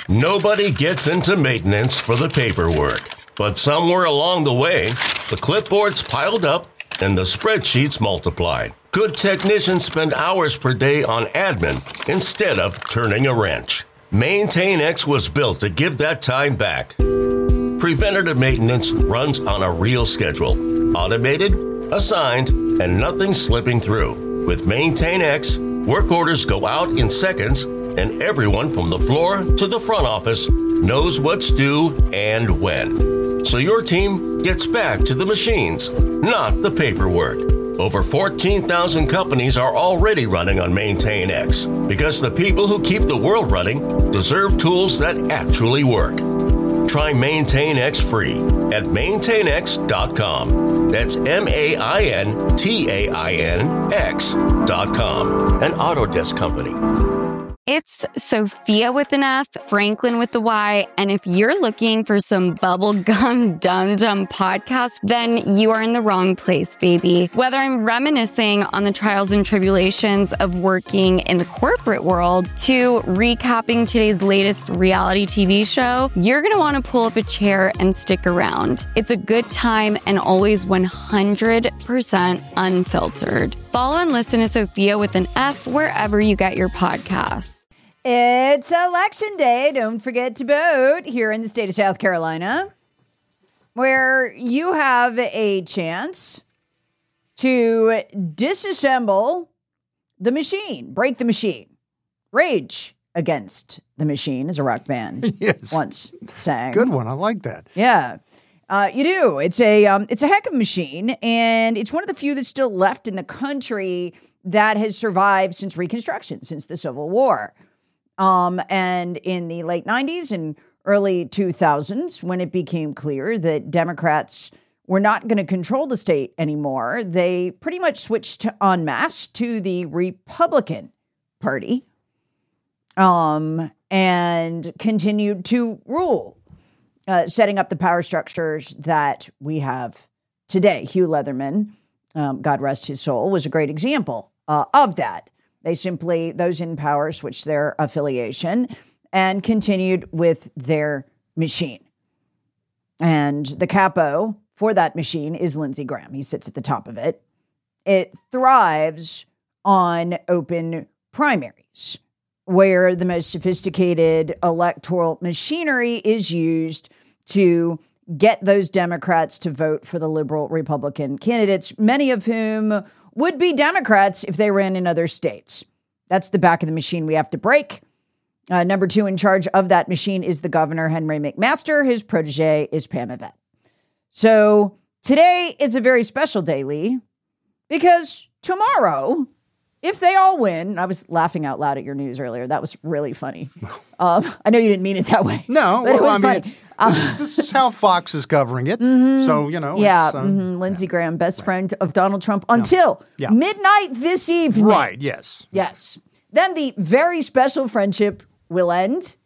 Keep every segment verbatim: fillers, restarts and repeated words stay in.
Nobody gets into maintenance for the paperwork. But somewhere along the way, the clipboards piled up and the spreadsheets multiplied. Good technicians spend hours per day on admin instead of turning a wrench. MaintainX was built to give that time back. Preventative maintenance runs on a real schedule. Automated, assigned, and nothing slipping through. With MaintainX, work orders go out in seconds, and everyone from the floor to the front office knows what's due and when. So your team gets back to the machines, not the paperwork. Over fourteen thousand companies are already running on MaintainX because the people who keep the world running deserve tools that actually work. Try MaintainX free at maintain x dot com. That's M A I N T A I N X dot com. An Autodesk company. It's Sophia with an F, Franklin with the Y, and if you're looking for some bubblegum dum-dum podcast, then you are in the wrong place, baby. Whether I'm reminiscing on the trials and tribulations of working in the corporate world to recapping today's latest reality T V show, you're going to want to pull up a chair and stick around. It's a good time and always one hundred percent unfiltered. Follow and listen to Sophia with an F wherever you get your podcasts. It's election day. Don't forget to vote here in the state of South Carolina, where you have a chance to disassemble the machine, break the machine. Rage Against the Machine is a rock band. Yes. Once sang. Good one. I like that. Yeah. Uh, you do. It's a um, it's a heck of a machine, and it's one of the few that's still left in the country that has survived since Reconstruction, since the Civil War. Um, and in the late nineties and early two thousands, when it became clear that Democrats were not going to control the state anymore, they pretty much switched en masse to the Republican Party um, and continued to rule, uh, setting up the power structures that we have today. Hugh Leatherman, um, God rest his soul, was a great example uh, of that. They simply, those in power, switched their affiliation and continued with their machine. And the capo for that machine is Lindsey Graham. He sits at the top of it. It thrives on open primaries, where the most sophisticated electoral machinery is used to get those Democrats to vote for the liberal Republican candidates, many of whom would be Democrats if they ran in other states. That's the back of the machine we have to break. Uh, number two in charge of that machine is the governor, Henry McMaster. His protege is Pam Yvette. So today is a very special day, Lee, because tomorrow, if they all win, I was laughing out loud at your news earlier. That was really funny. Um, I know you didn't mean it that way. No, but well, it was I mean, funny. it's, this, is, this is how Fox is covering it. Mm-hmm. So, you know. Yeah, it's, um, mm-hmm. Lindsey yeah. Graham, best right. friend of Donald Trump until yeah. midnight this evening. Right, yes. Yes. Then the very special friendship will end.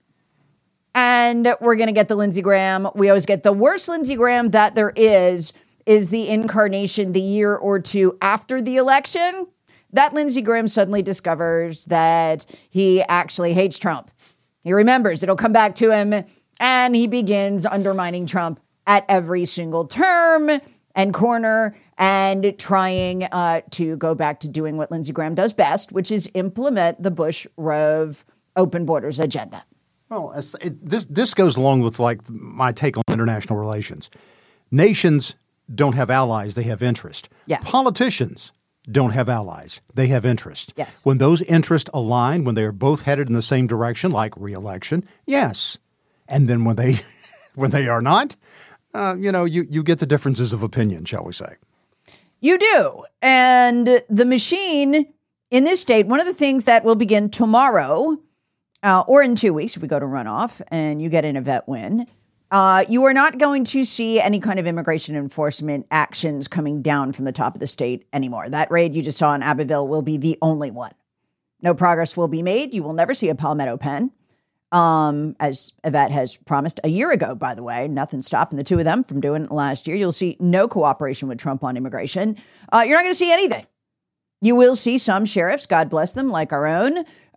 And we're going to get the Lindsey Graham. We always get the worst Lindsey Graham that there is, is the incarnation the year or two after the election. That Lindsey Graham suddenly discovers that he actually hates Trump. He remembers it'll come back to him, and he begins undermining Trump at every single term and corner and trying uh, to go back to doing what Lindsey Graham does best, which is implement the Bush-Rove open borders agenda. Well, it, this this goes along with like my take on international relations. Nations don't have allies; they have interest. Yeah. Politicians don't have allies; they have interest. Yes. When those interests align, when they are both headed in the same direction, like re-election, yes. And then when they when they are not, uh, you know, you you get the differences of opinion, shall we say? You do, and the machine in this state. One of the things that will begin tomorrow. Uh, or in two weeks, if we go to runoff and you get an Yvette win, uh, you are not going to see any kind of immigration enforcement actions coming down from the top of the state anymore. That raid you just saw in Abbeville will be the only one. No progress will be made. You will never see a Palmetto pen, um, as Yvette has promised a year ago, by the way. Nothing stopping the two of them from doing it last year. You'll see no cooperation with Trump on immigration. Uh, you're not going to see anything. You will see some sheriffs, God bless them, like our own,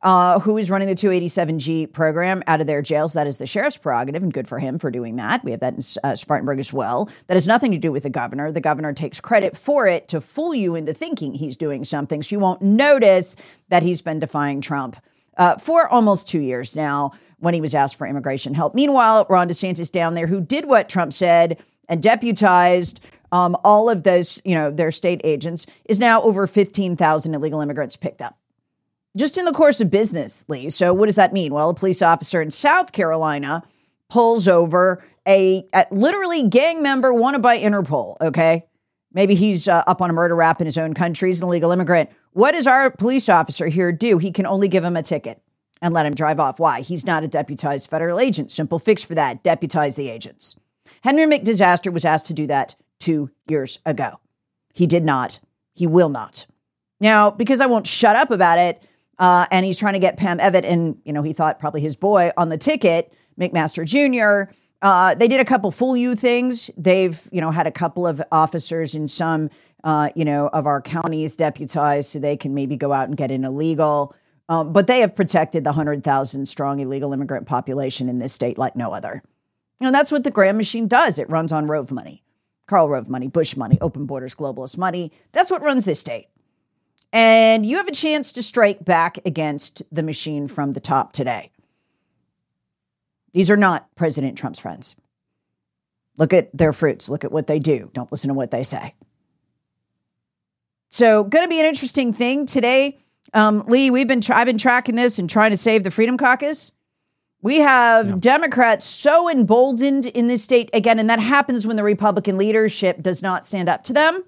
uh, who is running the two eighty-seven G program out of their jails. That is the sheriff's prerogative, and good for him for doing that. We have that in uh, Spartanburg as well. That has nothing to do with the governor. The governor takes credit for it to fool you into thinking he's doing something, so you won't notice that he's been defying Trump uh, for almost two years now when he was asked for immigration help. Meanwhile, Ron DeSantis down there, who did what Trump said and deputized um, all of those, you know, their state agents, is now over fifteen thousand illegal immigrants picked up. Just in the course of business, Lee. So what does that mean? Well, a police officer in South Carolina pulls over a, a literally gang member wanted by Interpol, okay? Maybe he's uh, up on a murder rap in his own country. He's an illegal immigrant. What does our police officer here do? He can only give him a ticket and let him drive off. Why? He's not a deputized federal agent. Simple fix for that. Deputize the agents. Henry McDisaster was asked to do that two years ago. He did not. He will not. Now, because I won't shut up about it, uh, and he's trying to get Pam Evitt and, you know, he thought probably his boy on the ticket, McMaster Junior, uh, they did a couple fool you things. They've, you know, had a couple of officers in some, uh, you know, of our counties deputized so they can maybe go out and get in illegal. Um, but they have protected the one hundred thousand strong illegal immigrant population in this state like no other. You know, that's what the Graham machine does. It runs on Rove money, Karl Rove money, Bush money, open borders, globalist money. That's what runs this state. And you have a chance to strike back against the machine from the top today. These are not President Trump's friends. Look at their fruits. Look at what they do. Don't listen to what they say. So going to be an interesting thing today. Um, Lee, we've been tra- I've been tracking this and trying to save the Freedom Caucus. We have yeah. Democrats so emboldened in this state again, and that happens when the Republican leadership does not stand up to them.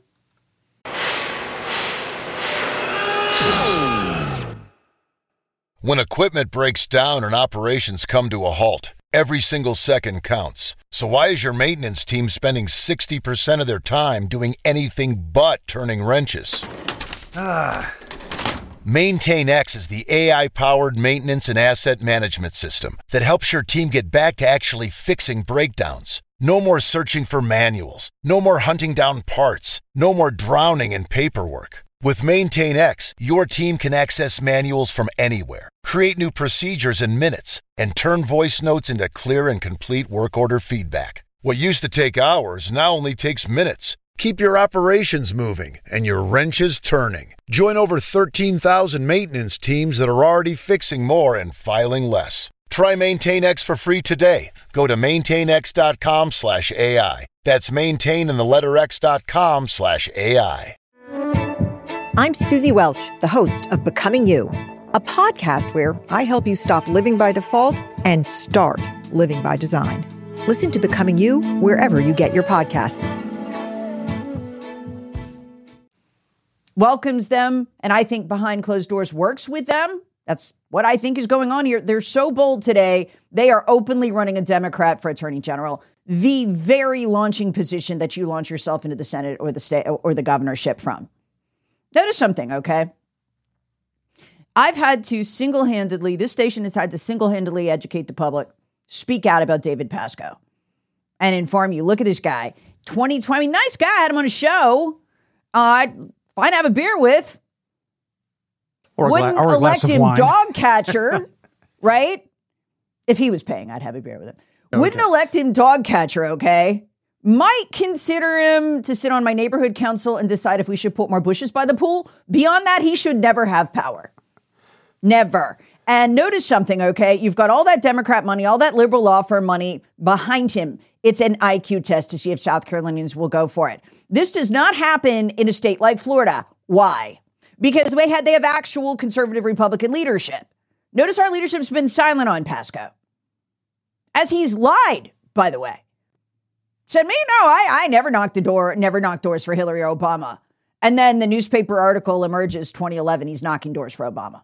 When equipment breaks down and operations come to a halt, every single second counts. So why is your maintenance team spending sixty percent of their time doing anything but turning wrenches? Ah. MaintainX is the A I-powered maintenance and asset management system that helps your team get back to actually fixing breakdowns. No more searching for manuals. No more hunting down parts. No more drowning in paperwork. With MaintainX, your team can access manuals from anywhere, create new procedures in minutes, and turn voice notes into clear and complete work order feedback. What used to take hours now only takes minutes. Keep your operations moving and your wrenches turning. Join over thirteen thousand maintenance teams that are already fixing more and filing less. Try MaintainX for free today. Go to maintainx.com slash AI. That's maintain in the letter x.com slash AI. I'm Susie Welch, the host of Becoming You, a podcast where I help you stop living by default and start living by design. Listen to Becoming You wherever you get your podcasts. Welcomes them, and I think behind closed doors works with them. That's what I think is going on here. They're so bold today. They are openly running a Democrat for attorney general, the very launching position that you launch yourself into the Senate or the state or the governorship from. Notice something, okay? I've had to single-handedly, this station has had to single-handedly educate the public, speak out about David Pasco, and inform you. Look at this guy, twenty twenty, nice guy, had him on a show. Uh, fine to have a beer with. Or a, Wouldn't gla- or a elect glass of him wine. dog catcher, right? If he was paying, I'd have a beer with him. Okay. Wouldn't elect him dog catcher, okay? Might consider him to sit on my neighborhood council and decide if we should put more bushes by the pool. Beyond that, he should never have power. Never. And notice something, okay? You've got all that Democrat money, all that liberal law firm money behind him. It's an I Q test to see if South Carolinians will go for it. This does not happen in a state like Florida. Why? Because they had they have actual conservative Republican leadership. Notice our leadership's been silent on Pasco. As he's lied, by the way. Said, me, no, I, I never knocked the door, never knocked doors for Hillary or Obama. And then the newspaper article emerges twenty eleven, he's knocking doors for Obama.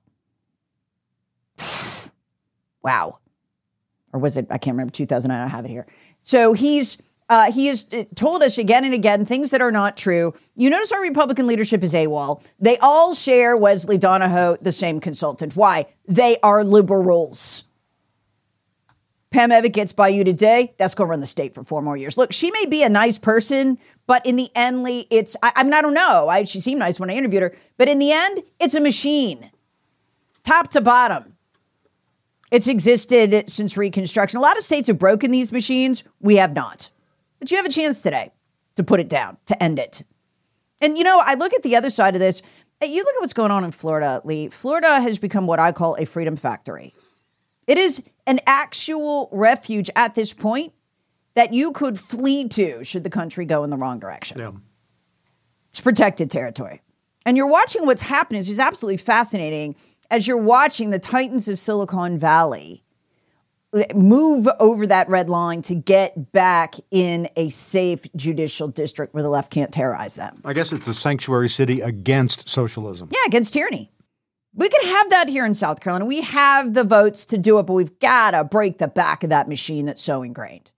Wow. Or was it, I can't remember, two thousand nine, I have it here. So he's, uh, he has told us again and again things that are not true. You notice our Republican leadership is AWOL. They all share Wesley Donahoe, the same consultant. Why? They are liberals. Pam Evitt gets by you today. That's going to run the state for four more years. Look, she may be a nice person, but in the end, Lee, it's, I, I mean, I don't know. I, she seemed nice when I interviewed her, but in the end, it's a machine. top to bottom. It's existed since Reconstruction. A lot of states have broken these machines. We have not. But you have a chance today to put it down, to end it. And, you know, I look at the other side of this. You look at what's going on in Florida, Lee. Florida has become what I call a freedom factory. It is an actual refuge at this point that you could flee to should the country go in the wrong direction. Yeah. It's protected territory. And you're watching what's happening. It's absolutely fascinating as you're watching the titans of Silicon Valley move over that red line to get back in a safe judicial district where the left can't terrorize them. I guess it's a sanctuary city against socialism. Yeah, against tyranny. We can have that here in South Carolina. We have the votes to do it, but we've got to break the back of that machine that's so ingrained.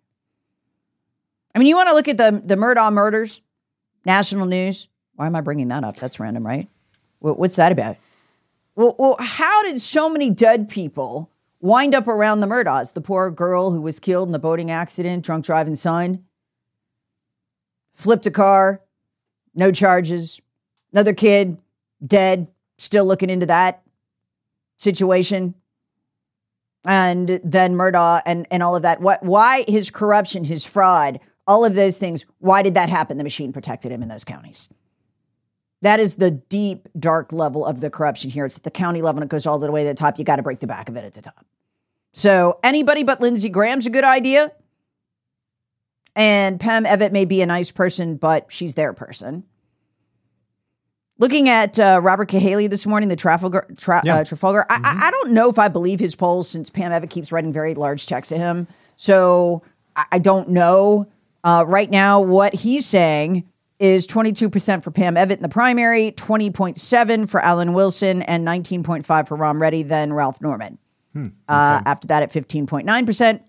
I mean, you want to look at the, the Murdaugh murders, national news. Why am I bringing that up? That's random, right? What's that about? Well, well, how did so many dead people wind up around the Murdaughs? The poor girl who was killed in the boating accident, drunk driving son, flipped a car, no charges. Another kid, dead, still looking into that situation. And then Murdaugh and, and all of that. What? Why his corruption, his fraud, all of those things, why did that happen? The machine protected him in those counties. That is the deep, dark level of the corruption here. It's at the county level, and it goes all the way to the top. You got to break the back of it at the top. So anybody but Lindsey Graham's a good idea. And Pam Evitt may be a nice person, but she's their person. Looking at uh, Robert Cahaly this morning, the Trafalgar, tra- yeah. uh, Trafalgar I, mm-hmm. I, I don't know if I believe his polls since Pam Evitt keeps writing very large checks to him. So I, I don't know. Uh, right now, what he's saying is twenty-two percent for Pam Evitt in the primary, twenty point seven for Alan Wilson, and nineteen point five for Ron Reddy, then Ralph Norman. Hmm, okay. uh, after that at fifteen point nine percent.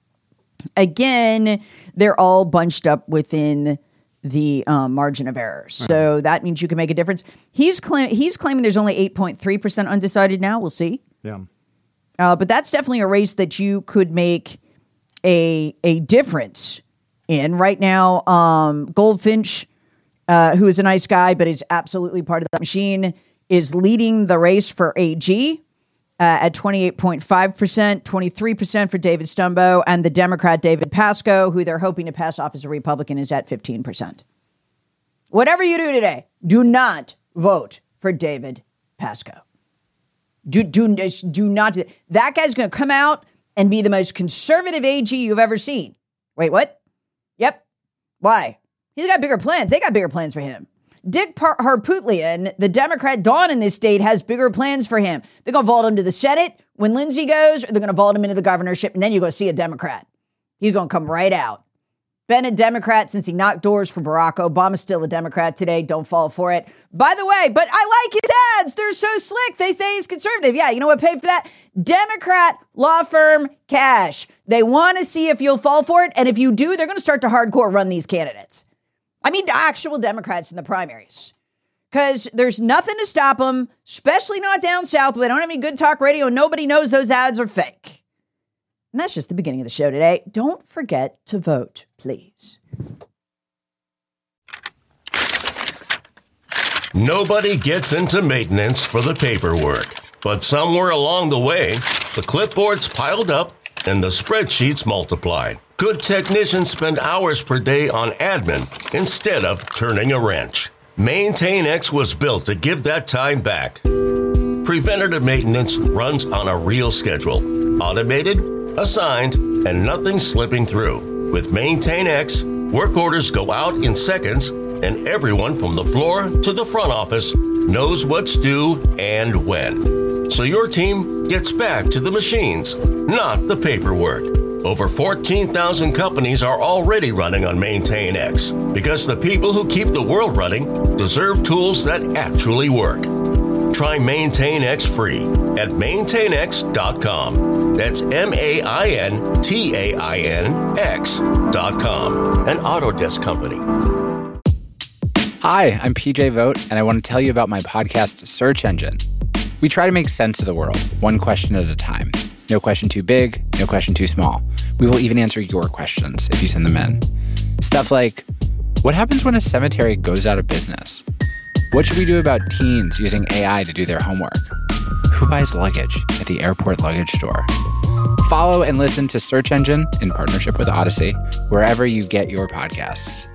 Again, they're all bunched up within the um, margin of error. So that means you can make a difference. He's, claim- he's claiming there's only eight point three percent undecided now. We'll see. Yeah. Uh, but that's definitely a race that you could make a, a difference in. Right now, um, Goldfinch, Uh, who is a nice guy, but is absolutely part of that machine, is leading the race for A G uh, at twenty-eight point five percent, twenty-three percent for David Stumbo, and the Democrat David Pasco, who they're hoping to pass off as a Republican, is at fifteen percent. Whatever you do today, do not vote for David Pasco. Do, do, do not. Do, that guy's going to come out and be the most conservative A G you've ever seen. Wait, what? Yep. Why? He's got bigger plans. They got bigger plans for him. Dick Par- Harpootlian, the Democrat Dawn in this state, has bigger plans for him. They're going to vault him to the Senate when Lindsey goes, or they're going to vault him into the governorship, and then you're going to see a Democrat. He's going to come right out. Been a Democrat since he knocked doors for Barack Obama. Still a Democrat today. Don't fall for it. By the way, but I like his ads. They're so slick. They say he's conservative. Yeah, you know what paid for that? Democrat law firm cash. They want to see if you'll fall for it, and if you do, they're going to start to hardcore run these candidates. I mean, actual Democrats in the primaries, because there's nothing to stop them, especially not down south. We don't have any good talk radio. And nobody knows those ads are fake. And that's just the beginning of the show today. Don't forget to vote, please. Nobody gets into maintenance for the paperwork, but somewhere along the way, the clipboards piled up and the spreadsheets multiplied. Good technicians spend hours per day on admin instead of turning a wrench. MaintainX was built to give that time back. Preventative maintenance runs on a real schedule. Automated, assigned, and nothing slipping through. With MaintainX, work orders go out in seconds, and everyone from the floor to the front office knows what's due and when. So your team gets back to the machines, not the paperwork. Over fourteen thousand companies are already running on MaintainX because the people who keep the world running deserve tools that actually work. Try MaintainX free at maintain x dot com. That's M A I N T A I N X dot com, an Autodesk company. Hi, I'm P J Vogt, and I want to tell you about my podcast, Search Engine. We try to make sense of the world, one question at a time. No question too big, no question too small. We will even answer your questions if you send them in. Stuff like, what happens when a cemetery goes out of business? What should we do about teens using A I to do their homework? Who buys luggage at the airport luggage store? Follow and listen to Search Engine in partnership with Odyssey, wherever you get your podcasts.